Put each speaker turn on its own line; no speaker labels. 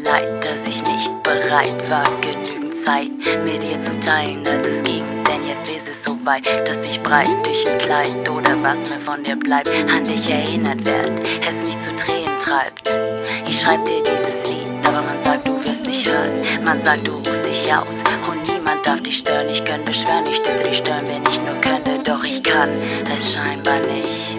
leid, dass ich nicht bereit war, genügend Zeit mit dir zu teilen, als es ging. Denn jetzt ist es so weit, dass ich breit durch ein Kleid oder was mir von dir bleibt, an dich erinnert werd, es mich zu Tränen treibt. Ich schreib dir dieses Lied, aber man sagt, du wirst nicht hören. Man sagt, du ruhst dich aus und niemand darf dich stören. Ich könnte beschwören, ich dürfte dich stören, wenn ich nur könnte, doch ich kann es scheinbar nicht.